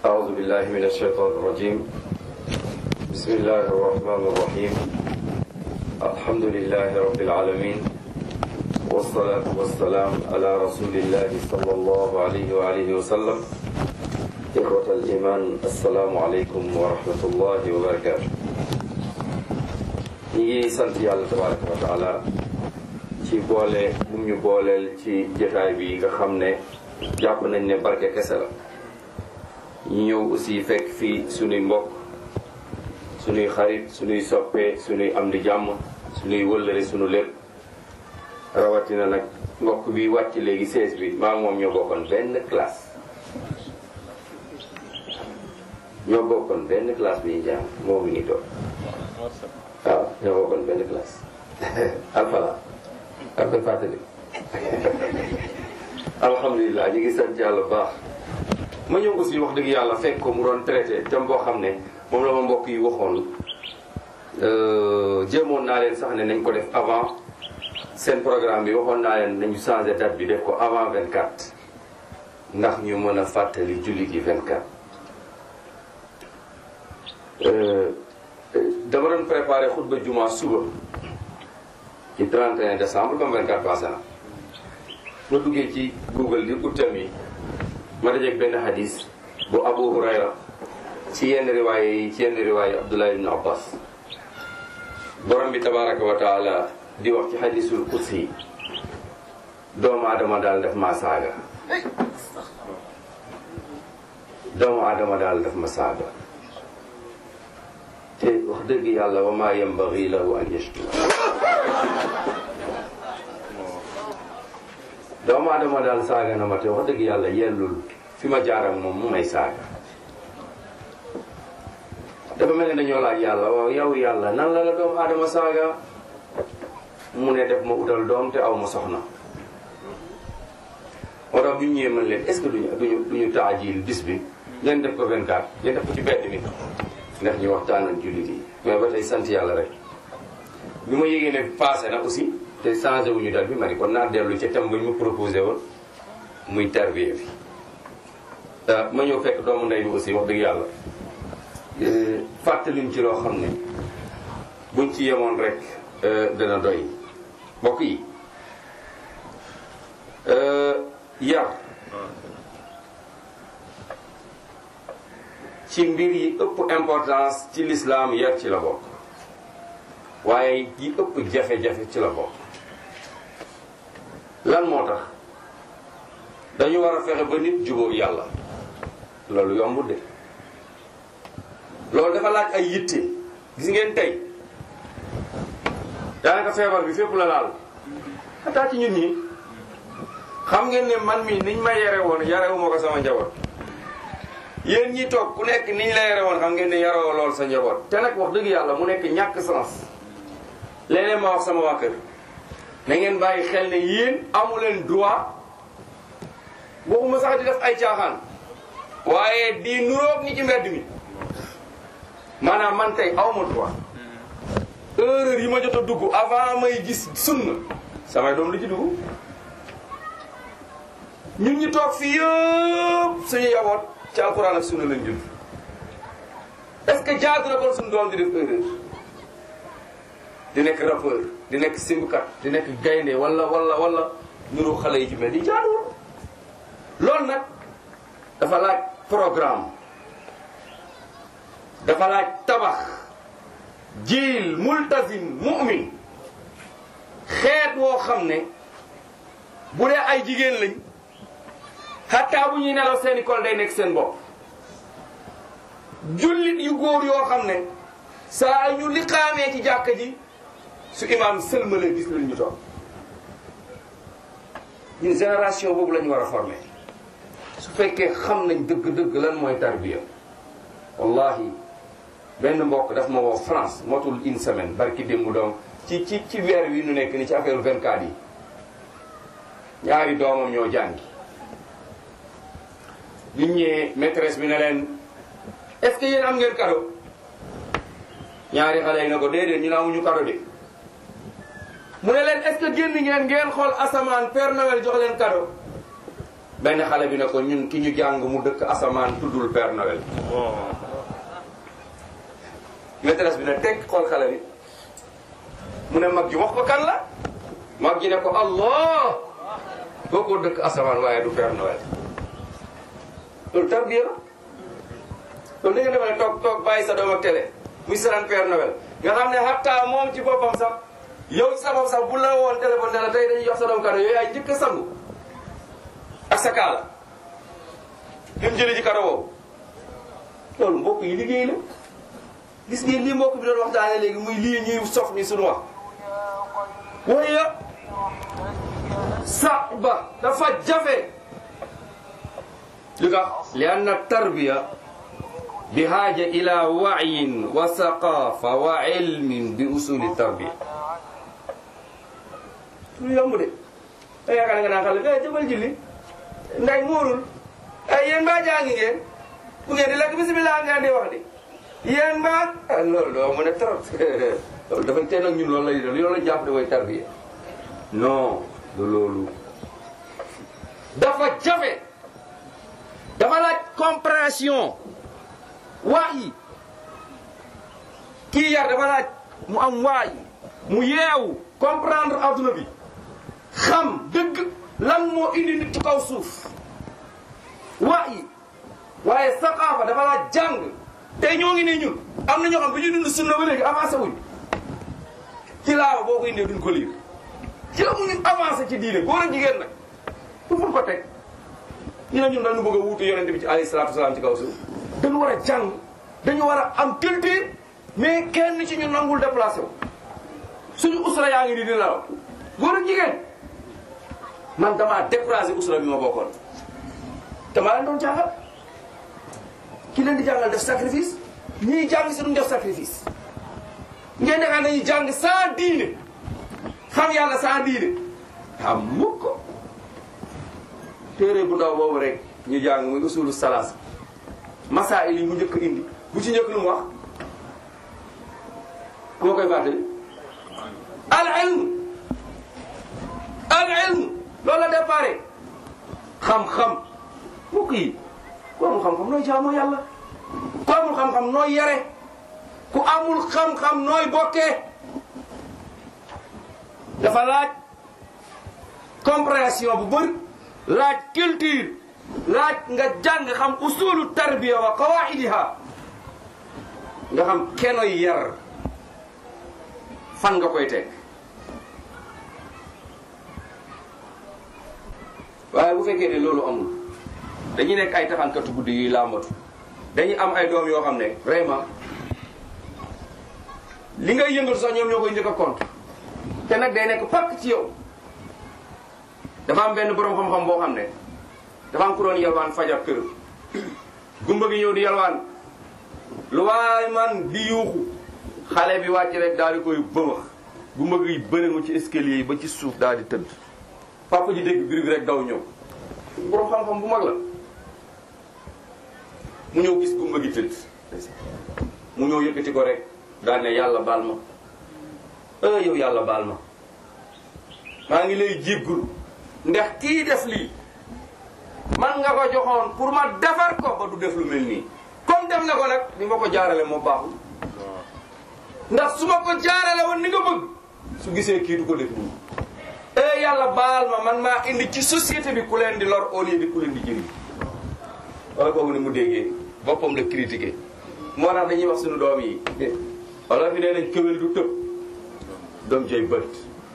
أعوذ بالله من الشيطان الرجيم بسم الله الرحمن الرحيم الحمد لله رب العالمين والصلاة والسلام على رسول الله صلى الله عليه وآله وسلم إخوة الإيمان السلام عليكم ورحمة الله وبركاته ñi sant yàlla tabaraka wa taala ci boole bu ñu booleel ci jotaay bi nga xam ne jàpp nañ ne barke kese la ñu ñëw aussi fekk fii suñuy mbokk suñuy xarit suñuy soppe suñuy am di jàmm suñuy wëllëre suñu lépp rawatina nag mbokk bi wàcc léegi 16 bi maa moom ñoo bokkoon benn classe bi ñu jàng moo ngi nii toog waaw ñoo bokkoon benn classe alfala ak koy fàttali alhamdulilah ñu ngi sant yàlla bu baax ma ñëw aussi wax dëgg yàlla fekk ko mu doon traité thème boo xam ne moom la ma mbokk yi waxoon jéemoon naa leen sax ne nañ ko def avant seen programme bi waxoon naa leen nañu changé date bi def ko avant 24 ndax ñu mën a fàttali julli gi 24 dama doon préparé xutba juma suba ci 31 décembre comme 24 passé na ma duggee ci Google di utam yi ma dajeeg benn hadis bu Abu Hurayra ci yenn riwaaya Abdullah ibn Abbas borom bi tabaraka wa taala di wax ci hadisul qudsi doomu adama daal daf ma saaga te wax dëgg yàlla wa ma yanbaghi lahu an yashkur doomu adama daal saaga na ma te wax dëgg yàlla yellul fi ma jaar ak moom mu may saaga dafa mel ne dañoo laaj yàlla waaw yow yàlla nan la doomu adama saaga mu ne def ma utal doom te aw ma soxna moo tax bu ñu ñëwee mën leen est-ce que duñu taajil bis bi ngeen def ko 24 ngeen def ko ci bedd mi ndax ñu waxtaan ak jullit yi mais ba tey sant yàlla rek bi ma yégee ne passé na aussi te changé wuñu dal bi ma ni kon naa dellu ci thème bu ñu ma proposé woon muy tarbiya bi ma ñëw fekk doomu ndey bi aussi wax dëgg yàlla fàttaliñ ci loo xam ne buñ ci yemoon rek dana doy mbokk yi yar ci mbir yi ëpp importance ci l'islam yar ci la bokk waaye yi ëpp jafe-jafe ci la bokk lan moo tax dañu war a fexe ba nit jubóog yàlla loolu yombul de loolu dafa laaj ay yitte gis ngeen tey daanaka feebar bi fépp la laal xataa ci ñun ñi xam ngeen ne man mi niñ ma yare woon yarewuma ko sama njaboot yéen ñi toog ku nekk niñ la yare woon xam ngeen ne yaroo lool sa njaboot te nag wax dëgg yàlla mu nekk ñàkk sens léeg-léeg ma wax sama waa kër na ngeen bàyyi xel ne yéen amu leen droit waxuma sax di def ay caaxaan waaye di nuroog ñi ci mbedd mi maanaam man tey awma droit erreur yi ma jot a dugg avant may gis sunna samay doom lu ci dugg ñun ñu toog fii yëpp suñu yaboot ci alxuraan ak sunna lañ jël est-ce que jaadu na kon suñu doom di def erreur di nekk rappeur di nekk simbukat di nekk gaynde wala nuru xale yi ci mel di jaaduwul loolu nag dafa laaj programme dafa laaj tabax jiil multazim mu'min xeet woo xam ne bu dee ay jigéen lañ xataa bu ñuy nelaw seeni kol day nekk seen bopp jullit yu góor yoo xam ne saa ñu liqaamee ci jàkka ji su imaam sëlmalee gis lañ ñu toog ñun génération boobu la ñu war a former su fekkee xam nañ dëgg-dëgg lan mooy tarbiya wallahi benn mbokk daf ma woo France motul une semaine barki démb doom ci weer wi nu nekk ni ci affaire 24 yi ñaari doomam ñoo jàngi nit ñee maîtresse bi ne leen est-ce que yéen am ngeen cadeau ñaari xale yi na ko déedéet ñu ne amuñu cadeau de mu ne leen est-ce que génn ngeen xool asamaan Père Noël jox leen cadeau benn xale bi ne ko ñun ki ñu jàng mu dëkk asamaan tuddul Père Noël. maîtresse bi ne teg xool xale bi mu ne mag ji wax ko kan la mag ji ne ko Allah kooku dëkk asamaan waaye du Père Noël. loolu tarbiya la loolu da nga defe ne toog bàyyi sa doom ak télé muy saraan Père Noël nga xam ne hatta moom ci boppam sax yow ci sa bopp sax bu la woon téléphone ne la tey dañuy jox sa doom cadeau yooyu yaay njëkk a sangu ak sa kaala dem jëli ji cadeau boobu loolu mbokk yi liggéey la. gis ngeen lii mbokk bi doon waxtaanee léegi muy lii ñuy sof ni suñu wax waaye sa ba dafa jafe li tax li anna tarbiya bi haaja ila wa'yin wa saqafa wa ilmin bi usuli tarbiya lu yomb de a yaakaar nga naan xale ga jëfal julli nday muurul ay yéen mbaa jàngi ngeen bu ngeen di lekk bismillah ngeen di wax di yéen mbaa loolu doo mën a trop loolu dafay teel ak ñun loolu lay loolu la jàpp de way tarbiya non du loolu dafa jafe dafa laaj compréhension waay kii yar dafa laaj mu am waay mu yeewu comprendre adduna bi xam dëgg lan moo indi nit ci kaw suuf waay waaye saqaafa dafa laaj jàng tey ñoo ngi nii ñun am na ñoo xam bi ñu dund sunna ba léegi avancé wuñ ci laawa boo ko indee duñ ko liir ci la mu ñu avancé ci diine góor ak jigéen nag fu ko teg ñu ne ñun dañu bëgg a wuute yonente bi ci alayhi salaatu wasalaam ci kaw suuf dañu war a jàng dañu war a am culture mais kenn ci ñu nangul déplacé wu suñu usra yaa ngi nii di nelaw góor ak jigéen man damaa déplacé usra bi ma bokkoon te maa leen doon jàngal ki leen di jàngal def sacrifice ñiy jàng si duñ def sacrifice ngeen dekaa nañu jàng sans diine xam yàlla sans diine xam mukk ko téere bu ndaw boobu rek ñu jàng muy usulu salaas masaa'il yi mu njëkk indi bu ci njëkk lu mu wax moo koy fàttali al ilm loolu la déparé xam-xam mukk yi ku amul xam-xam nooy jaamoo yàlla ku amul xam-xam nooy yare ku amul xam-xam nooy bokkee dafa laaj compréhension bu bëri laaj culture laaj nga jàng xam usulu tarbiya wa qawaidiha nga xam kenoy yar fan nga koy teg waaye bu fekkee ne loolu amul dañuy nekk ay taxankatu guddi yuy làmbatu dañuy am ay doom yoo xam ne vraiment li ngay yëngatu sax ñoom ñoo koy njëkk a compte te nag day nekk pakk ci yow dafa am benn borom xam-xam boo xam ne dafa am ku doon yalwaan fajar kër gumba gi ñëw di yalwaan lu waay man di yuuxu xale bi wàcc rek daal di koy bëmax gumba gi bëri mu ci escalier yi ba ci suuf daal di tëdd papa ji dégg biir bi rek daw ñëw borom xam-xam bu mag la mu ñëw gis gumba gi tëdd mu ñëw yëkkati ko rek daal ne yàlla baal ma yow yàlla baal ma maa ngi lay jéggul ndax kii def lii man nga ko joxoon pour ma defar ko ba du def lu mel nii comme def na ko nag ni ma ko jaarale moo baaxul ndax su ma ko jaarale woon ni nga bëgg su gisee kii du ko def nii yàlla baal ma man maa indi ci société bi ku leen di lor au lieu bi ku leen di jëriñ wala boobu ni mu déggee boppam la critiqué moo tax dañuy wax suñu doom yi wala fi nee nañ këwél du tëb doom jëy bët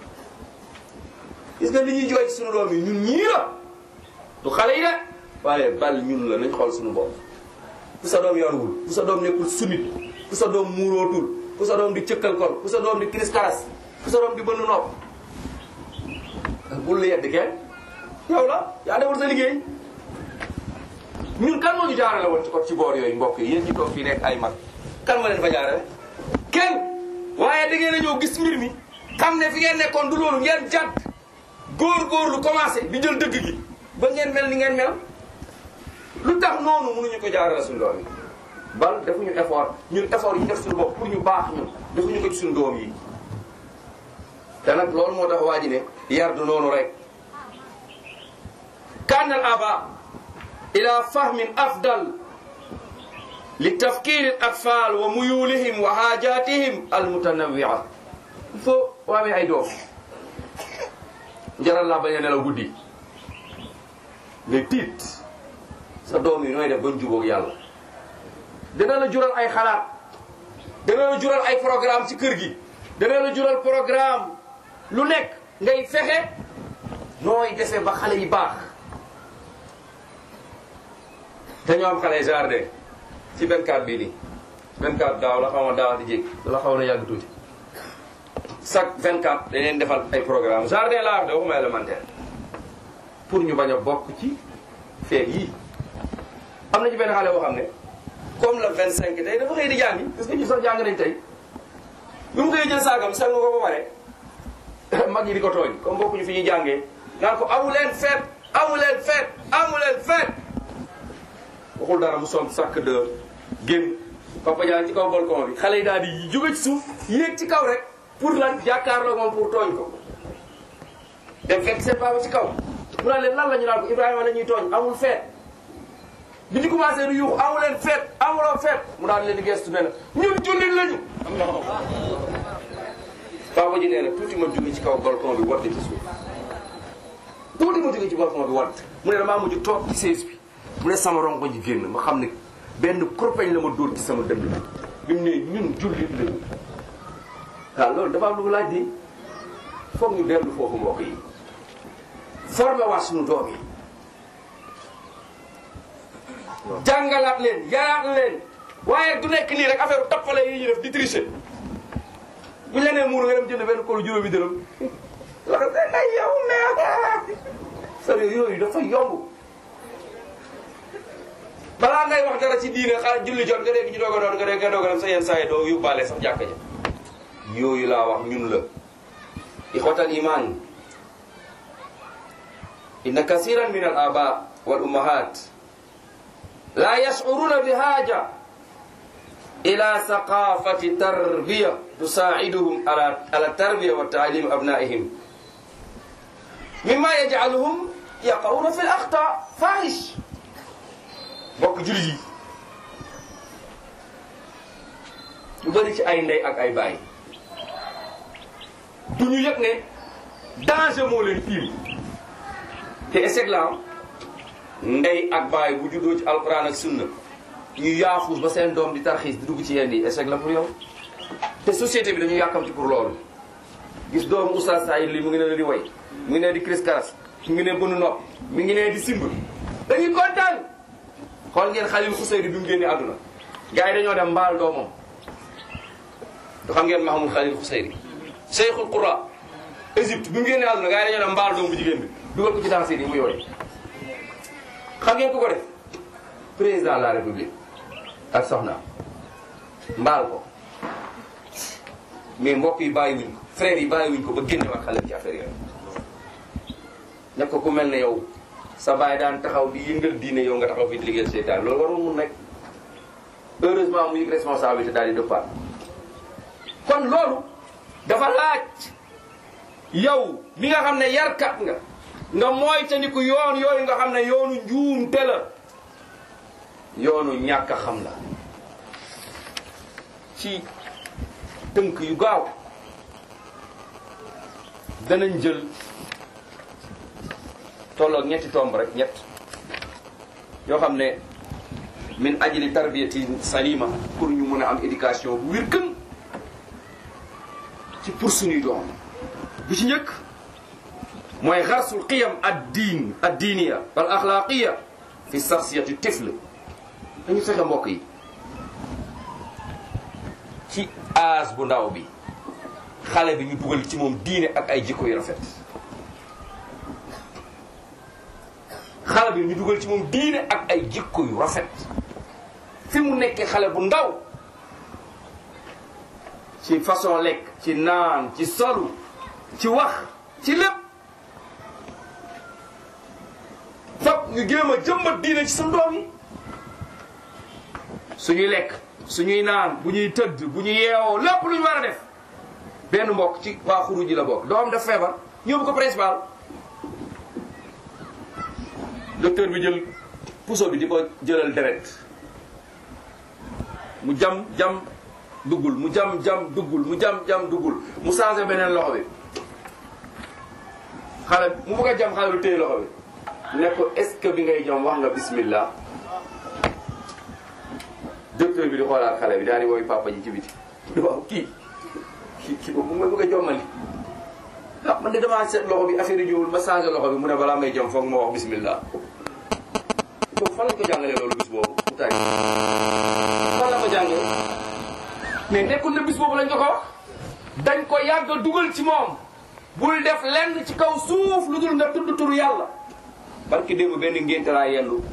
gis nga li ñuy jooy ci suñu doom yi ñun ñii la du xale yi de waaye bal ñun la nañ xool suñu bopp ku sa doom yaruwul ku sa doom nekkul sunnit ku sa doom muurootul ku sa doom di cëkkal kol ku sa doom di kiris karas ku sa doom di bënn nopp bul la yedd kenn yow la yaa deful sa liggéey ñun kan moo ñu jaarale woon ci ko ci boor yooyu mbokk yi yéen ñi toog fii nekk ay mag kan moo leen fa jaarale kenn waaye da ngeen a ñëw gis mbir mi xam ne fi ngeen nekkoon du loolu ngeen jàdd góor-góorlu commencé di jël dëgg gi ba ngeen mel ni ngeen mel lu tax noonu mënuñu ko jaarale suñu doom yi bal defuñu effort ñun effort yi def suñu bopp pour ñu baax ñun defuñu ko ci suñu doom yi te nag loolu moo tax waa ji ne yar du noonu rek كان الآباء إلى فهم أفضل لتفكير الأطفال وميولهم وحاجاتهم المتنوعة فو وامي أي دوم jaral la bañ a nelaw guddi ngay tiit sa doom yi nooy def bañ jubóog yàlla dana la jural ay xalaat dana la jural ay programme ci kër gi dana la jural programme lu nekk ngay fexe nooy defee ba xale yi baax dañoo am xale jardin ci 24 bii nii 24 daaw la xaw ma daaw di jéeg la xaw na yàgg tuuti chaque 24 dañ leen defal ay programme jardin laa wax de waxuma élémentaire pour ñu bañ a bokk ci feet yii am na ci benn xale boo xam ne comme le 25 tey dafa xëy di jàngi parce que ñu sax jàng nañ tey bi mu koy jël saagam sang ko ba pare mag yi di ko tooñ comme bokkuñu fi ñuy jàngee naan ko amu leen feet amu leen feet amu leen feet waxul dara mu somb sac de génn Papa Diagne ci kaw balcon bi xale yi daal di jóge ci suuf yéeg ci kaw rek pour lan jàkkaarloo moom pour tooñ ko dem fekk seen papa ci kaw mu naan leen lan la ñu naan ko Ibrahima la ñuy tooñ amul feet bi ñu commencé du yuuxu amu leen feet amuloo feet mu daan leen di gestu ne na ñun jullit lañu papa ji nee na tuuti ma jóge ci kaw balcon bi wadd ci suuf tuuti ma jóge ci balcon bi wadd mu ne damaa mujj toog ci sées bi mu ne sama rongo ji génn ma xam ne benn kurpeñ la ma dóor ci sama dënn bi mu ne ñun jullit lañu waaw loolu dafa am lu laaj di foog ñu dellu foofu mbokk yi formé waat suñu doom yi jàngalaat leen yaraat leen waaye du nekk nii rek affaire tappale yi ñu def di tricher bu ñu la nee muur nga dem jënd benn kolu juróomi dërëm loolu day yow ne sare yooyu dafa yomb balaa ngay wax dara ci diine xaar julli jot nga dégg ñu doog a doon nga doog a dem sa yenn saa yi doo yóbbaale sax jàkka ja yooyu laa wax ñun la ixwatal iman inna kasiran min al aba wal ummahat la yash'uruna bi haja ila thaqafati tarbiya tusa'iduhum ala tarbiya wa ta'lim abna'ihim mimma yaj'aluhum yaqawna fi al akhta fahish bokk jullit yi lu bari ci ay ndey ak ay baay du ñu yëg ne danger moo leen tiim te échec la ndey ak baay bu juddoo ci alquran ak sunna ñu yaaxuus ba seen doom di tarxiis di dugg ci yenn yi échec la pour yow te société bi dañu yàkkamti pour loolu gis doomu oustaz Saïd li mu ngi ne di way mu ngi ne di cris karas mu ngi ne bënu nopp mi ngi ne di simb dañuy kontaan xool ngeen Xalil Xuseyri bi mu génne àdduna gars yi dañoo dem mbaal doomam du xam ngeen Mahamud Xalil Xuseyri Cheikhul Qura Égypte bi mu génnee àdduna gars yi dañoo dem mbaal doom bu jigéen bi dugal ko ci danse yi mu yooyu xam ngeen ku ko def président de la république ak soxna mbaal ko mais mbokk yi bàyyiwuñ ko frères yi bàyyiwuñ ko ba génne waat xale ci affaire yooyu ña ko ku mel ne yow sa baay daan taxaw di yëngal diine yow nga taxaw fi di liggéeyal seytaan loolu warul mun nekk heureusement mu yëg responsabilité daal di dëppaat kon loolu dafa laaj yow mi nga xam ne yarkat nga moytandiku yoon yooyu nga xam ne yoonu njuumte la yoonu ñàkk a xam la ci tënk yu gaaw danañ jël tolloog ñetti tomb rek ñett yoo xam ne min ajli tarbiyati salima pour ñu mën a am éducation bu wir kën ci pour suñuy doom bi ci njëkk mooy xarsul qiyam ad-diiniya wal axlaaqiya fi shaxsiyati tifl dañu fexe mbokk yi ci âge bu ndaw bi xale bi ñu dugal ci moom diine ak ay jikko yu rafet xale bi ñu dugal ci moom diine ak ay jikko yu rafet fi mu nekkee xale bu ndaw ci façon lekk ci naan ci solu ci wax ci lépp fop ñu jéem a jëmbat diine ci suñu doom yi suñuy lekk suñuy naan bu ñuy tëdd bu ñu yeewoo lépp lu ñu war a def benn mbokk ci waa xuruj ji la bokk doom daf feebar ñëw ko principal docteur bi jël puso bi di ko jëlal deret mu jam duggul mu jam duggul mu jam duggul mu changé beneen loxo bi xale mu bëgg a jam xale bi téye loxo bi ne ko est-ce que bi ngay jam wax nga bismillah. docteur bi di xoolaat xale bi daal di wooyu papa ji ci biti waaw kii mu ma bëgg a jommali ah man de damaa seet loxo bi affaire yi ñëwul ma changé loxo bi mu ne balaa may jam foog ma wax bismillah. boobu fan lañ ko jàngalee loolu bis boobu mu tàgg fan la ko jàngee mais nekkul na bis boobu lañ ko ko wax dañ ko yàgg dugal ci moom bul def lenn ci kaw suuf lu dul nga tudd turu yàlla. barki démb benn ngénte laa yendu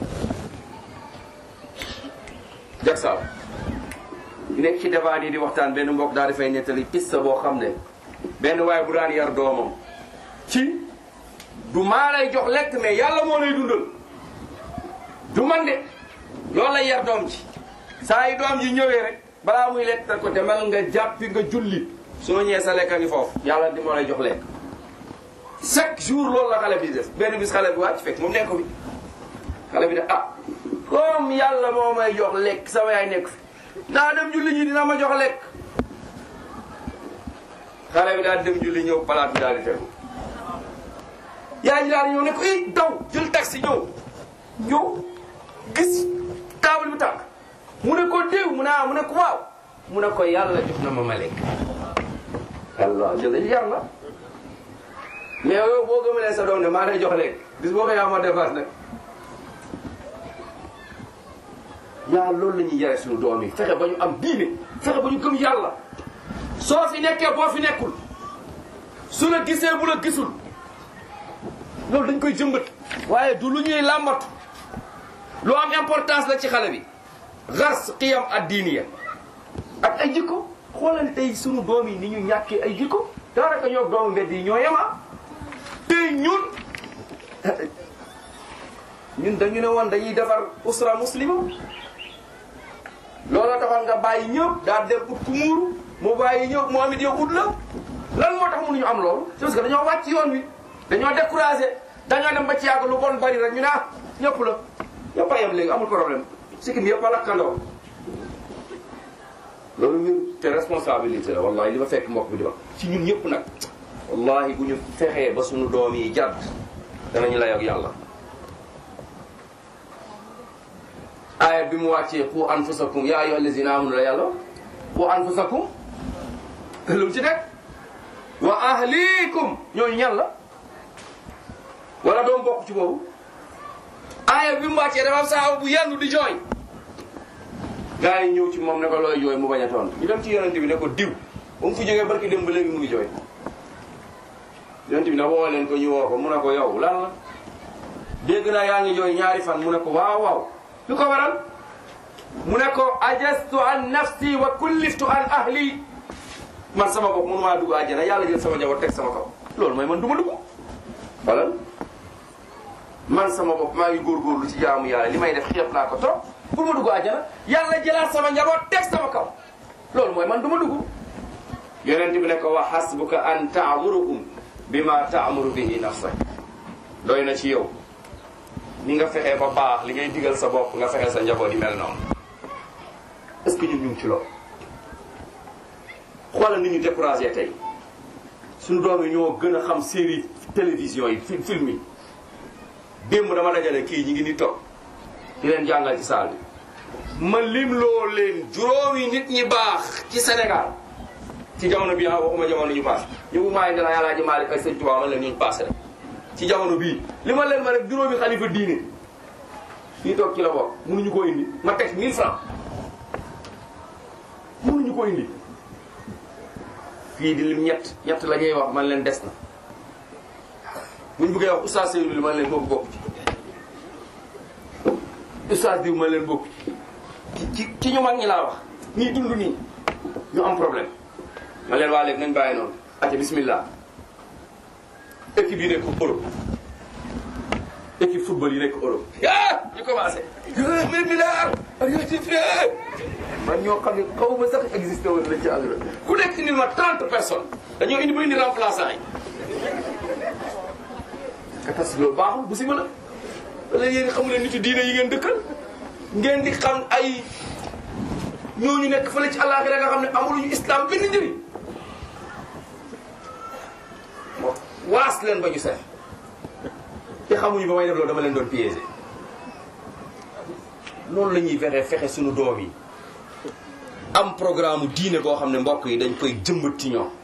jagsaaw nekk ci débat yi di waxtaan benn mbokk daal dafay nettali pista boo xam ne benn waaye bu daan yar doomam ci du maa lay jox lekk mais yàlla moo lay dundal du man de loolu lay yar doom ci saa yi doom ji ñëwee rek balaa muy lekk tar ko demal nga jàppi nga julli soo ñëwee sa lekk a ngi foofu yàlla di moo lay jox lekk chaque jour loolu la xale bi def benn bis xale bi wàcc fekk moom nekk ko bi xale bi ne ah comme yàlla moo may jox lekk sama yaay nekk fi daa dem julli ñi dina ma jox lekk xale bi daal dem julli ñëw palaat bi daal di tegu yaay ji daal di ñëw ne ko daw jël taxi ñëw gis table bi tàkk mu ne ko déw mu ne ko waaw mu ne ko yàlla jox na ma lekk yàlla jël yar la mais yow boo gëmalee sa doom ne maa lay jox lekk bis boo ko yaa ma dépasse nag ñaar loolu la ñuy yare suñu doom yi fexe ba ñu am diine fexe ba ñu gëm yàlla soo fi nekkee boo fi nekkul su la gisee bu la gisul loolu dañ koy jëmbat waaye du lu ñuy làmbatu lu am importance la ci xale bi xars xiyam ad-diiniya ak ay jikko xoolal tey sunu doom yi ni ñu ñàkkee ay jikko daanaka ñoo doomu mbedd yi ñoo yema tey ñun dañu ne woon dañuy defar usra muslima looloo taxoon nga bàyyi ñëpp daal dem ut ku muuru mu bàyyi ñëpp mu amit yow ut la lan moo tax mënuñu am loolu c'est parce que dañoo wàcc yoon wi dañoo découragé dañoo dem ba ci yàgg lu bon bari rek ñu ne ñëpp la ñëpp a yem léegi amul problème sikkim yëpp a lakkandoo loolu ñun te responsabilité la wallahi li ma fekk mbokk bi di wax ci ñun ñëpp nag wallahi bu ñu fexee ba suñu doom yi jàdd danañu lay ak yàlla aaya bi mu wàccee qu anfusakum yaa ayyuha allazina amanu la yàlla qu anfusakum lu ci nekk wa ahlikum ñooñu ñan la wala doom bokk ci boobu aaya bi mu wàccee dafa am saxaaba bu yendu di jooy gaa yi ñëw ci moom ne ko looy jooy mu bañ a toon ñu dem ci yonent bi ne ko diw ba mu fi jógee barki dem ba léegi mu ngi jooy yonent bi ne woo leen ko ñu woo ko mu ne ko yow lan la dégg naa yaa ngi jooy ñaari fan mu ne ko waaw waaw lu ko waral mu ne ko ajastu an nafsi wa kulliftu an ahli man sama bopp mënu maa dugg àjjana yàlla jël sama njaboot teg sama kaw loolu mooy man du ma dugg wala man sama bopp maa ngi góorgóorlu ci jaamu yàlla li may def xeeb naa ko trop pour ma dugg àjjana yàlla jëlaat sama njaboot teg sama kaw loolu mooy man du ma dugg yonent bi ne ko wa hasbuka an ta'muruhum bima ta'muru bihi nafsak doy na ci yow ni nga fexee ba baax li ngay digal sa bopp nga fexe sa njaboot yi mel noonu est-ce que ñun ñu ngi ci loolu xoolal ni ñu découragé tey suñu doom yi ñoo gën a xam série télévision yi film yi démb dama dajale kii ñi ngi ni toog di leen jàngal ci saal bi ma lim loo leen juróomi nit ñi baax ci Sénégal ci jamono bii waxuma jamono ñu paas ñu bu maay dana yàllaa ji Maalik ak Sëñ Tuubaa man leen ñu passé rek ci jamono bii li ma leen ma rek juróomi xalifa diine fii toog ci la bokk mënuñu ko indi ma teg 1000 francs mënuñu ko indi fii di lim ñett la ñuy wax man leen des na buñ bëggee wax oustaz Seydou li man leen bokk ci oustaz diw man leen bokk ci ñu mag ñi laa wax ñii dund nii ñu am problème man leen waa léegi nañ bàyyi noonu ate bismillah équipe yi nekk Europe équipe football yi nekk Europe ñu commencé milliard man ñoo xam ne xaw ma sax existé woon lañ ci àdduna ku nekk indil ma 30 personnes dañoo indi ba indi remplaçant yi katas loolu baaxul bu si mën a wala yéen xamu leen nitu diine yi ngeen dëkkal ngeen di xam ay ñooñu nekk fële ci àllaaxira nga xam ne amuluñu islam benn njëriñ waas leen ba ñu sax te xamuñu ba may def loolu dama leen doon piéger loolu la ñuy fexe suñu doom yi am programme diine boo xam ne mbokk yi dañ koy jëmbat ci ñoom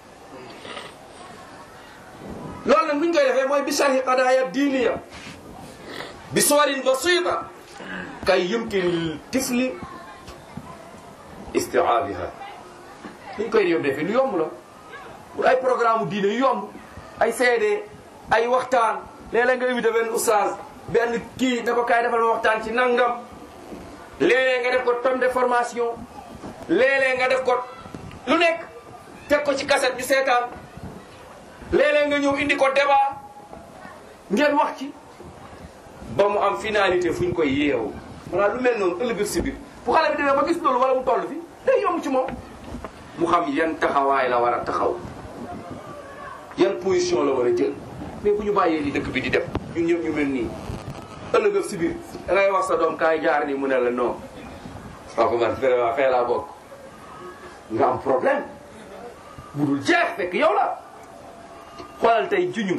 loolu nag bu ñu koy defee mooy bi sharhi qadaaya diiniya bi suwarin basita kay yumkin tifli isti'aabiha ñu koy defee lu yomb la pour ay programme diine yu yomb ay CD ay waxtaan léeg-léeg nga invité benn oustaz benn kii ne ko kaay defal ma waxtaan ci nangam léeg-léeg nga def ko tome de formation léeg-léeg nga def ko lu nekk teg ko ci cassette ñu seetaan léeg-léeg nga ñëw indi ko débat ngeen wax ci ba mu am finalité fu ñu koy yeewu maanaam lu mel noonu ëllëg si biir bu xale bi demee ba gis loolu wala mu toll fi day yomb ci moom mu xam yan taxawaay la war a taxaw yan position la war a jël mais bu ñu bàyyee li dëkk bi di def ñun ñëpp ñu mel nii ëllëg si biir da ngay wax sa doom kaay jaar ni mu ne la non waaw ko man vraiment fee laa bokk nga am problème bu dul jeex fekk yow la xoolal tey juñum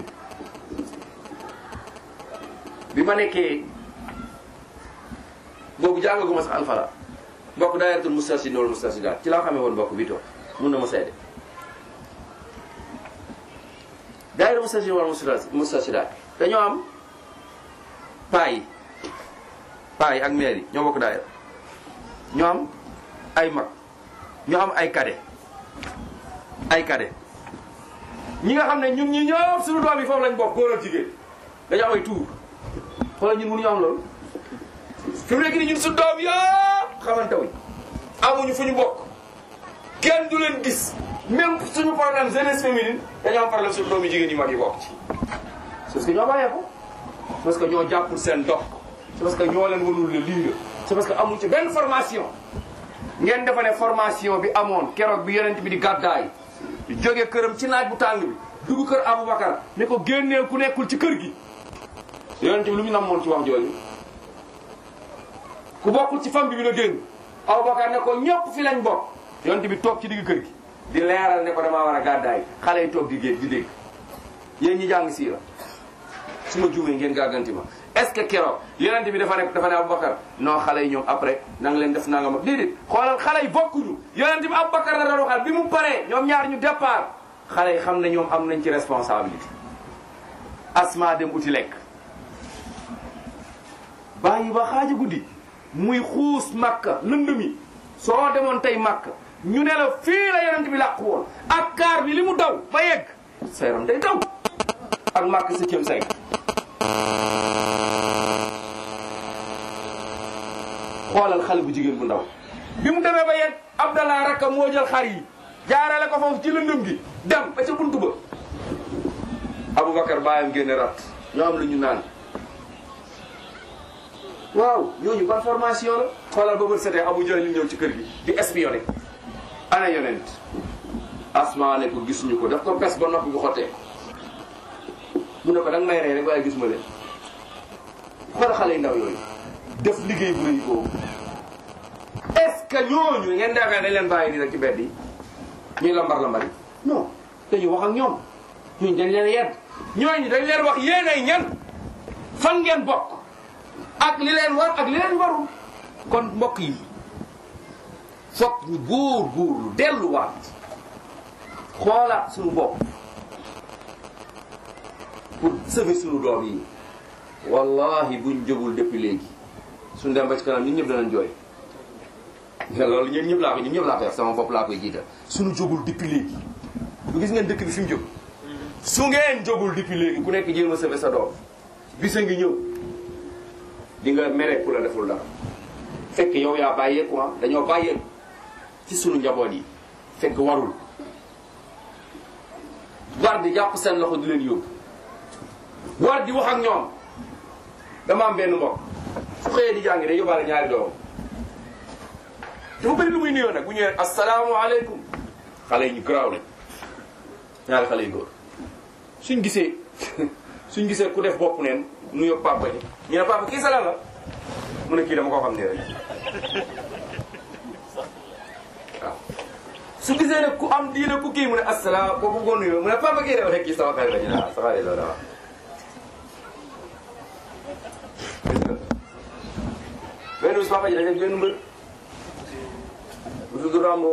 bi ma nekkee boobu jàngaguma sax alfala mbokk daayiratul mustarshidin wal mustarshidaat ci laa xamee woon mbokk bi toog mun na ma seede daayira mustarshidin wal mustarshidaat dañoo am paa yi ak mère yi ñoo bokk daayira ñoo am ay mag ñoo am ay cadet ñi nga xam ne ñun ñi ñëpp suñu doom yi foofu lañ bokk góor ak jigéen dañoo am ay tuur xoolal ñun mënuñu am loolu fi mu nekk ni ñun suñu doom yëpp xamante wuñ amuñu fu ñu bokk kenn du leen gis même suñu problème jeunesse féminine dañoo am problème suñu doom yi jigéen yi mag yi bokk ci parce que ñoo bàyyee ko parce que ñoo jàppul seen dox c'est parce que ñoo leen wanul le lii c'est parce que amuñ ci benn formation ngeen defa ne formation bi amoon keroog bi yonent bi di gàddaay di jógee këram ci naaj bu tàng bi dugg kër Aboubacar ne ko génneel ku nekkul ci kër gi yonent bi lu mu namoon ci wax jooju ku bokkul ci famille bi la génn Aboubacar ne ko ñëpp fi lañ bokk yonent bi toog ci digg kër gi di leeral ne ko damaa war a gàddaay xale yi toog di dégg yéen ñi jàng siira su ma juumee ngeen gàgganti ma est-ce que keroog yonent bi dafa ne Aboubacar non xale yi ñoom après na nga leen def naa nga ma déedéet xoolal xale yi bokkuñu yonent bi Aboubacar la doon waxal bi mu paree ñoom ñaar ñu départ xale yi xam ne ñoom am nañ ci responsabilité Asma dem uti lekk bàyyi ba xaaja guddi muy xuus Makka lëndëmi soo demoon tey Makka ñu ne la fii la yonent bi làqu woon ak kaar bi li mu daw ba yegg sa yaram day daw ak Makka 7e siècle xoolal xale bu jigéen bu ndaw bi mu demee ba yegg Abdallah rakka moo jël xar yi jaarale ko foofu ci lëndëm gi dem ba ca buntu ba Aboubacar baayam génne rat ñoo am lu ñu naan waaw ñooñu ban formation la xoolal ba bët setee Abu Jahl ñëw ci kër gi di espionné ana yonent Asma ne ko gisuñu ko daf ko pes ba noppi bu xottee mu ne ko danga may rey rek waaye gis ma leen xoolal xale yu ndaw yooyu def liggéey bu rëy boobu est-ce que ñooñu ngeen defee dañ leen bàyyi nii rek ci bedd yi ñuy lambar-lambari non dañu wax ak ñoom ñooñu dañ leen yedd ñooñu dañ leen wax yéen ay ñan fan ngeen bokk ak li leen war ak li leen warul kon mbokk yi fokk ñu góor-góorlu delluwaat xoolaat suñu bopp pour sauver suñu doom yi wallahi buñ jógul depuis léegi suñu dem ba ci kanam ñun ñëpp danañ jooy loolu ñun ñëpp laa koy wax sama bopp laa koy jiital suñu jógul depuis léegi lu gis ngeen dëkk bi fi mu jóg su ngeen jógul depuis léegi ku nekk jéem a sauver sa doom bisa ngi ñëw di nga mere ku la deful dara fekk yow yaa bàyyeeku dañoo bàyyeeku ci sunu njaboot yi fekk warul war di jàpp seen loxo di leen yóbbu war di wax ak ñoom dama am benn mbokk su xëyee di jàngi day yóbbaale ñaari doom dafa bëri lu muy nuyoo nag bu ñëwee asalaamaaleykum xale yi ñu garaaw lañ ñaari xale yu góor suñ gisee ku def bopp neen nuyoo papa ji ñu ne papa kii sa lan la mu ne kii dama ko xam ne rek waaw su gisee ne ku am diine ku kii mu ne asalaam kooku ko nuyoo mu ne papa kii rek kii sama xarit la ñu ne ah sama xarit la waaw. benn bis papa ji dañuy benn mbër bu tudd Rambo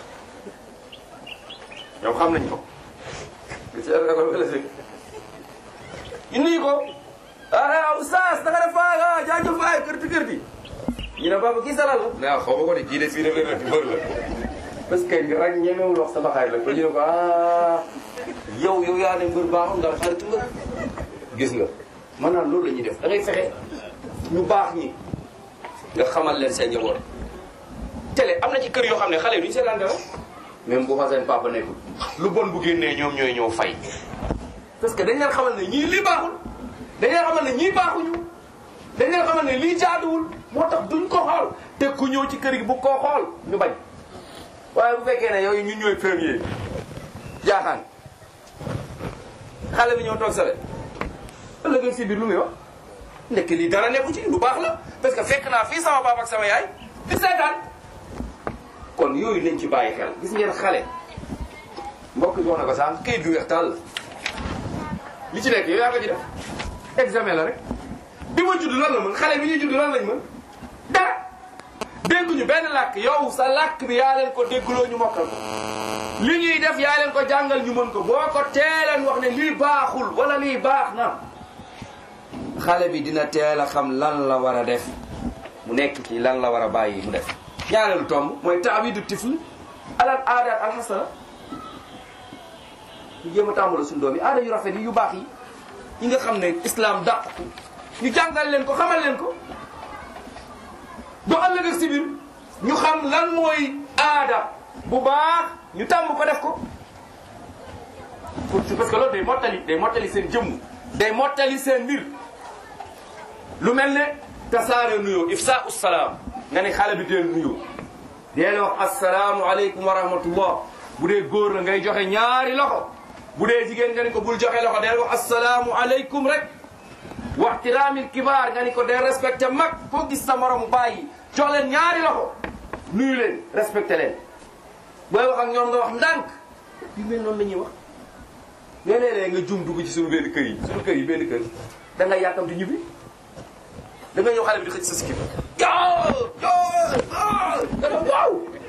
ñoom xam nañ ko gis nga école bi la fekk ñu nuyu ko ah oustaz naka def faay ah jaajëf faay kërti ñu ne papa kii salal la. xaw ma ko de kii de fii de mbër la parce que rek ñemewul wax sama xarit la ko ñu ne ko ah yow yaa ne mbër baaxul nga xaritu mbër gis nga maanaam loolu la ñuy def da ngay fexe ñu baax ñi nga xamal leen seen njaboot. télé am na ci kër yoo xam ne xale yi duñu seetaan dara même bu fa seen papa nekkul lu bon bu génnee ñoom ñooy ñëw fay parce que dañ leen xamal ne ñii lii baaxul dañ leen xamal ne ñii baaxuñu dañ leen xamal ne lii jaaduwul moo tax duñ ko xool te ku ñëw ci kër gi bu koo xool ñu bañ waaye bu fekkee ne yooyu ñun ñooy premier jaaxaan xale bi ñëw toog sa wet ëllëg si biir lu muy wax nekk lii dara nekku ci lu baax la parce que fekk naa fii sama papa ak sama yaay di seetaan kon yooyu nañ ci bàyyi xel gis ngeen xale mbokk yi wax na ko sànq kayit gu weex tàll li ci nekk yow yaa ko ci def examen la rek bi ma judd lan la mën xale bi ñuy judd lan lañ mën dara dégguñu benn làkk yow sa làkk bi yaa leen ko déggloo ñu mokkal ko li ñuy def yaa leen ko jàngal ñu mën ko boo ko teeleen wax ne lii baaxul wala lii baax na xale bi dina teel a xam lan la war a def mu nekk ci lan la war a bàyyi mu def ñaareelu tomb mooy taawidu tifl alal aadaat alxasana ñu jéem a tàmbala suñu doom yi aada yu rafet yi yu baax yi nga xam ne islam dàq ko ñu jàngal leen ko xamal leen ko bu ëllëg ak si biir ñu xam lan mooy aada bu baax ñu tàmm ko def ko parce que loolu day mottali seen jëmm day mottali seen mbir lu mel ne tasaare nuyoo ifsa salaam nga ne xale bi deel nuyoo deel wax asalaamu aleykum wa rahmatullah bu dee góor la ngay joxe ñaari loxo bu dee jigéen nga ni ko bul joxe loxo deel wax asalaamu aleykum rek waxtiraamil kibaar nga ni ko deel respecté mag foo gis sa moromu bàyyi jox leen ñaari loxo nuyu leen respecté leen booy wax ak ñoom nga wax ndànk yu mel noonu la ñuy wax mais léeg-léeg nga jum dugg ci suñu benn kër yi suñu kër yi benn kër da ngay yàkkamti ñibbi da nga ñëw xale bi di xëcc sa sikkim waaw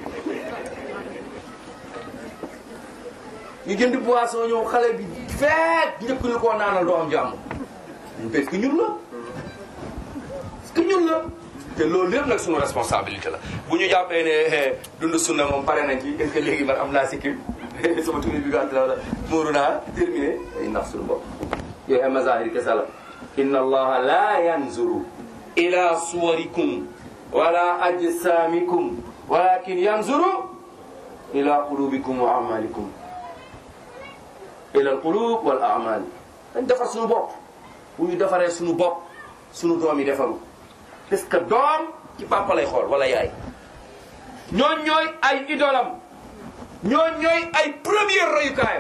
ñu jënd boisson ñëw xale bi feet njëkk ñu koo naanal doo am jàmm parce que ñun la parce que ñun la te loolu lépp nag suñu responsabilité la bu ñu jàppee ne dund sunna moom pare nañ ci est-ce que léegi man am naa sikkim sama tuni bi gàtt la muuru naa terminé ay nax suñu bopp yooyu ay mazahir kese la inna allaha la yanzuru ila suwarikum wala ajsamikum walakin yanzuru ila qulubikum wa amalikum ila al qulub wal a'mal dañ defar suñu bopp bu ñu defaree suñu bopp suñu doom yi defaru parce que doom ci papa lay xool wala yaay ñooñ ñooy ay idolam ñooñ ñooy ay première royukaayam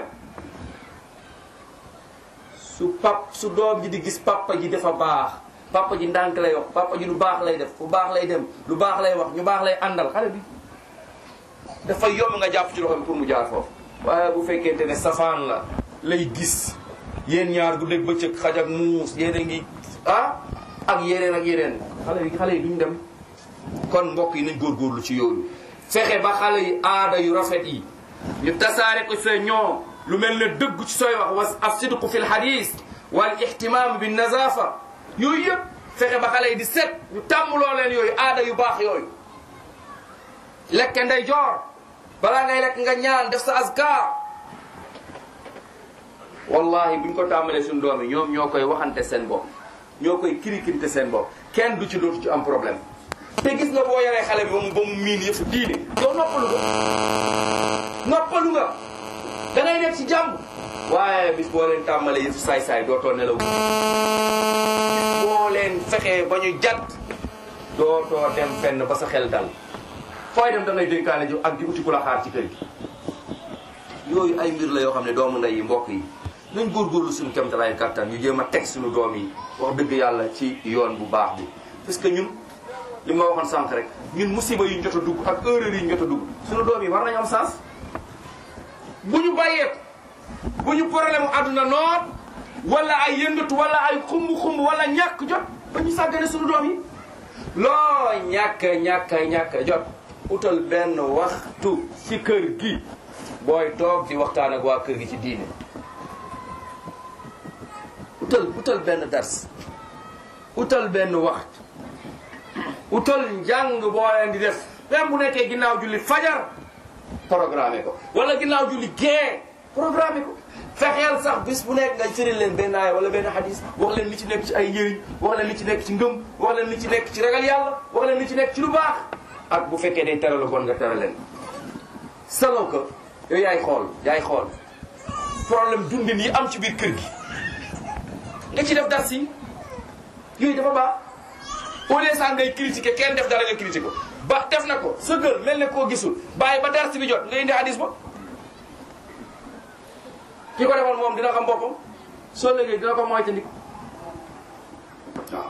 su doom ji di gis papa ji dafa baax papa ji ndànk lay wax papa ji lu baax lay def fu baax lay dem lu baax lay wax ñu baax lay àndal xale bi dafa yomb nga jàpp ci loxo bi pour mu jaar foofu waaye bu fekkente ne safaan la lay gis yéen ñaar guddeeg bëccëg xaj ak muus yéen a ngi ak yeneen xale yi duñ dem kon mbokk yi nañ góorgóorlu ci yooyu fexe ba xale yi aada yu rafet yi ñu tasaare ko see ñoom lu mel ne dëgg ci sooy wax was as-sidqu fil hadis wal ihtimam bin nazafa yooyu yëpp fexe ba xale yi di set ñu tàmmuloo leen yooyu aada yu baax yooyu lekke nday joor balaa ngay lekk nga ñaan def sa azkar wallahi buñ ko tàmbalee suñu doom yi ñoom ñoo koy waxante seen bopp ñoo koy kirikirite seen bopp kenn du ci dootu ci am problème te gis nga boo yaree xale bi ba mu miin yëfu diine doo noppalu nga da ngay nekk ci jàmm waaye bis boo leen tàmbalee yëfu saay-saay dootoo nelaw bis boo leen fexee ba ñu jat dootoo dem fenn ba sa xel dal fooy dem da ngay dénkaane ji ak di uti ku la xaar ci kër gi yooyu ay mbir la yoo xam ne doomu ndey yi mbokk yi nañ góorgóorlu suñu kéemtalaay kattan ñu jéem a teg suñu doom yi wax dëgg yàlla ci yoon bu baax bi parce que ñun li ma waxoon sànq rek ñun musiba yi ñu jot a dugg ak erreur yi ñu jot a dugg suñu doom yi war nañu am sens bu ñu bàyyeeku bu ñu problème àdduna noot wala ay yëngatu wala ay xumb-xumb wala ñàkk jot ba ñu sàggane suñu doom yi loo ñàkk jot utal benn waxtu ci kër gi booy toog di waxtaan ak waa kër gi ci diine utal benn dars utal benn waxtu utal njàng boo leen di def même bu nekkee ginnaaw julli fajar programmé ko wala ginnaaw julli gee programmé ko fexeel sax bis bu nekk nga jëriñ leen benn aaya wala benn hadis wax leen li ci nekk ci ay njëriñ wax leen li ci nekk ci ngëm wax leen li ci nekk ci ragal yàlla wax leen li ci nekk ci lu baax ak bu fekkee day tere la bon nga tere leen selon que yow yaay xool problème dundin yi am ci biir kër gi nga ci def dars yi yooyu dafa baax au lieu sax ngay critiquer kenn def dara nga critiquer ko ba def na ko sa kër mel ne koo gisul bàyyi ba dars bi jot nga indi hadis ba ki ko defoon moom dina xam boppam soo léegi dina ko moytandiku waaw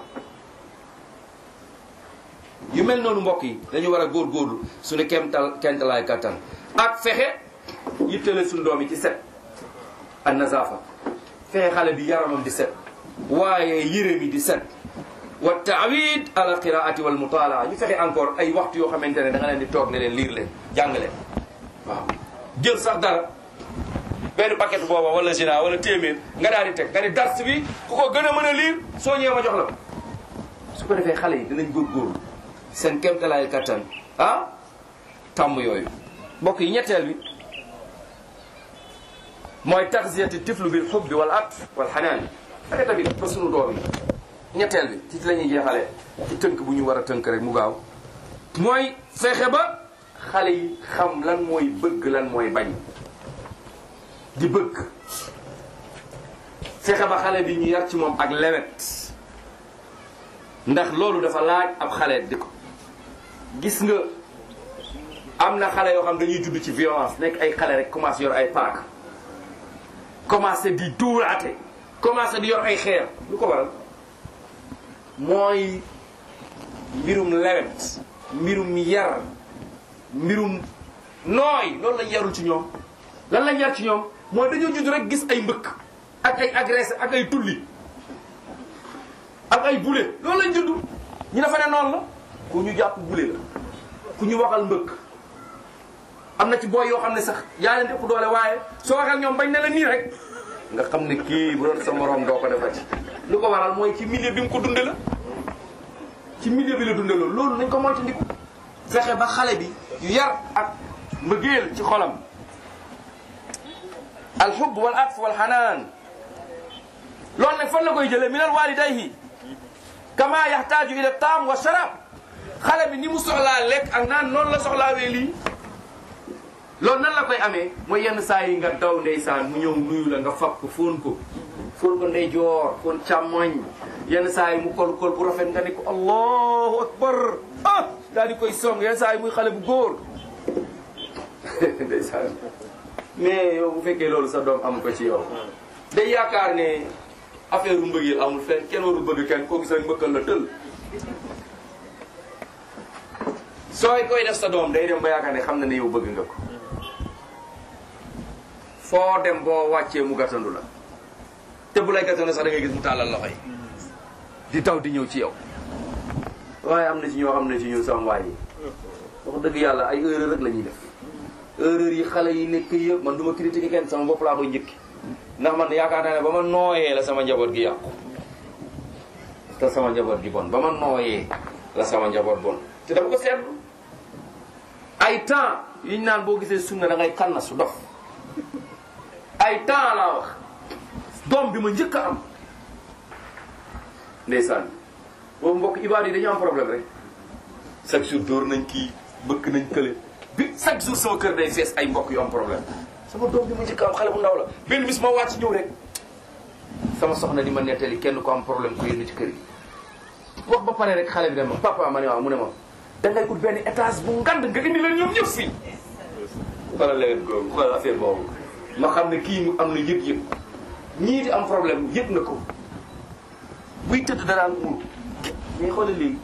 yu mel noonu mbokk yi dañu war a góorgóorlu suñu kemtalaay kattan ak fexe yittale suñu doom yi ci set an nazafa fexe xale bi yaramam di set waaye yére mi di set wa taawid ala qiraati wal mutalaa ñu fexe encore ay waxtu yoo xamante ne da nga leen di toog ne leen liir leen jàng leen waaw jël sax dara benn paquet booba wala gina wala téeméer nga daal di teg nga ni dars bi ku ko gën a mën a liir soo ñëwee ma jox la ko su ko defee xale yi dinañ góorgóorlu seen kéemtalaay kattan tàmm yooyu mbokk yi ñetteel bi mooy taxziyati tiflu bil hubbi wal atf wal xanaan fexe tamit ba sunu doom yi ñetteel bi ci la ñuy jeexalee ci tënk bu ñu war a tënk rek mu gaaw mooy fexe ba xale yi xam lan mooy bëgg lan mooy bañ di bëgg fexe ba xale bi ñu yar ci moom ak lewet ndax loolu dafa laaj ab xale di ko gis nga am na xale yoo xam dañuy judd ci violence nekk ay xale rek commencé yor ay paak commencé di duuraate commencé di yor ay xeer lu ko waral mooy mbirum lewet mbirum yar mbirum nooy loolu lañ yarul ci ñoom lan lañ yar ci ñoom mooy dañoo judd rek gis ay mbëkk ak ay agressé ak ay tulli ak ay bule loolu lañ judd ñu dafa ne noonu la ku ñu jàpp bule la ku ñu waxal mbëkk am na ci booy yoo xam ne sax yaa leen ëpp doole waaye soo waxal ñoom bañ ne la nii rek nga xam ne kii bu doon sa morom doo ko defati lu ko waral mooy ci milieu bi mu ko dunde la ci milieu bi la dunde loolu nañ ko moytandiku fexe ba xale bi yu yar ak mbëggeel ci xolam alxubb wal atf wal xanaan loolu nag fan la koy jëlee minal walidayhi kama yaxtaaju ila taam wa sharab xale bi ni mu soxlaa lekk ak naan noonu la soxlaawee lii loolu nan la koy amee mooy yenn saa yi nga daw ndeysaan mu ñëw nuyu la nga fab ko fóon ko ndeyjoor fóon càmmoñ yenn saa yi mu kol bu rafet nga ne ko allahu akbar daal di koy song yenn saa yi muy xale bu góor ndeysaan mais yow bu fekkee loolu sa doom am ko ci yow day yaakaar ne affaire u mbëggeel amul fenn kenn warul bëgg kenn koo gis rek mbëkkal la tël sooy koy def sa doom day dem ba yaakaar ne xam na ne yow bëgg nga ko foo dem boo wàccee mu gàttandu la te bu lay gàttandu sax da ngay gis mu tàllal loxo yi di taw di ñëw ci yow waaye am na ci ñoo xam ne ci ñun sama waay yi wax dëgg yàlla ay erreur rek la ñuy def erreur yi xale yi nekk yëpp man du ma critiquer kenn sama bopp laa koy njëkki ndax man yaakaar naa ne ba ma nooyee la sama njaboot gi yàqu te sama njaboot gi bon ba ma nooyee la sama njaboot bon te dama ko seetlu ay temps yiñ naan boo gisee sunna da ngay kanna su dof ay temps laa wax doom bi ma njëkk a am ndeysaan boobu mbokk ibaadu yi dañu am problème rek chaque jour dóor nañ kii bëgg nañ kële bi chaque jour sama kër day fees ay mbokk yu am problème sama doom bi ma njëkk a am xale bu ndaw la benn bis ma wàcc ñëw rek sama soxna di ma nettali kenn ko am problème ku yénn ci kër gi wax ba pare rek xale bi dem ma papa ma ne waaw mu ne ma dangay ut benn étage bu ngand nga indi leen ñoom ñëpp fii xoolal leen googu xoolal affaire boobu ma xam ne kii mu am na yëg-yëg ñii di am problème yëg na ko buy tëdd daraan muur mais xoolal léegi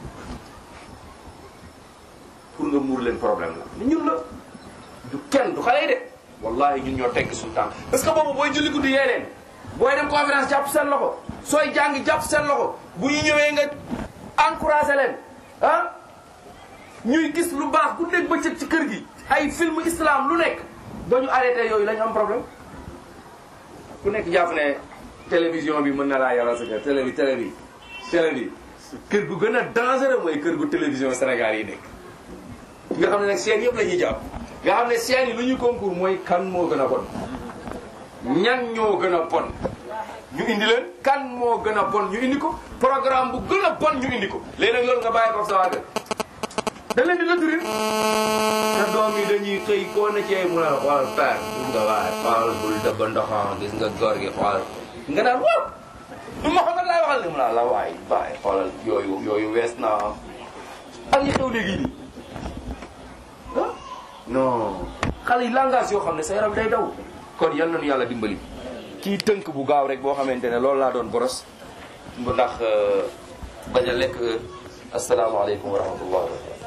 pour nga muur leen problème la ni ñun la du kenn du xale yi de wallahi ñun ñoo tegg suñu tànk parce que boobu booy julli guddi yee leen booy dem conférence jàpp seen loxo sooy jàngi jàpp seen loxo bu ñu ñëwee nga encouragé leen ah ñuy gis lu baax ku nekk bëccëg ci kër gi ay film islam lu nekk ba ñu arrêté yooyu la ñu am problème ku nekk jàpp ne télévision bi mën na laa yoral sa kër télé bi kër gu gën a dangereux mooy kër gu télévision Sénégal yi nekk nga xam ne nag seen yëpp la ñuy jàpp nga xam ne seen yi lu ñuy concours mooy kan moo gën a bon ñan ñoo gën a bon ñu indi leen kan moo gën a bon ñu indi ko programme bu gën a bon ñu indi ko léegi nag loolu nga bàyyi ko sa waa kër da leen di lëtëri te doom yi dañuy xëy koo na cee mun a xool père gis nga waaye xool bul dëbb ndoxam gis nga góor gi xool nga naan waaw du Mouhamed laay waxal ne mu naa la waay bàyyi xoolal yooyu wees na ak yi xew léegi nii ah non xale yi langage yoo xam ne sa yaram day daw kon yal nañu yàlla dimbali kii tënk bu gaaw rek boo xamante ne loolu laa doon boros ndax bañ a lekk asalaamaaleykum wa rahmatullah.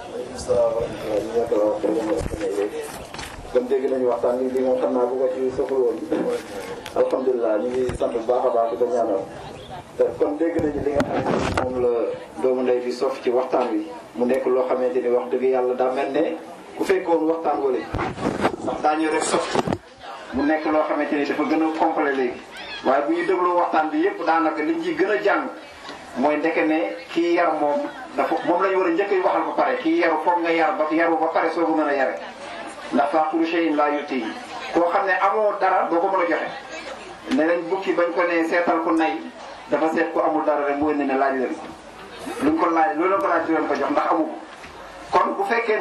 kon dégg nañu waxtaan bi moom xam naa bu ko ci soxla woon alhamdulilah ñu ngi sant bu baax a baax di ko ñaanal kon dégg nañu li nga xam ne moom la doomu ndey bi sof ci waxtaan wi mu nekk loo xamante ni wax dëgg yàlla daa mel ne ku fekkoon waxtaan wala ndax daa ñëw rek sof mu nekk loo xamante ni dafa gën a complet léegi waaye bu ñu dégloo waxtaan bi yëpp daanaka liñ ciy gën a jàng mooy ndeke ne kii yar moom moom la ñu war a njëkk waxal ba pare kii yaru foog nga yaru ba pare soo ko mën a yare ndax faqru shay'in laa yuti koo xam ne amoo dara doo ko mën a joxe ne nañ bukki bañ ko ne seetal ko nay dafa seet ko amul dara rek mu ne laaj leen ko luñ ko laaj loolu la ko laaj di leen ko jox ndax amu ko kon bu fekkee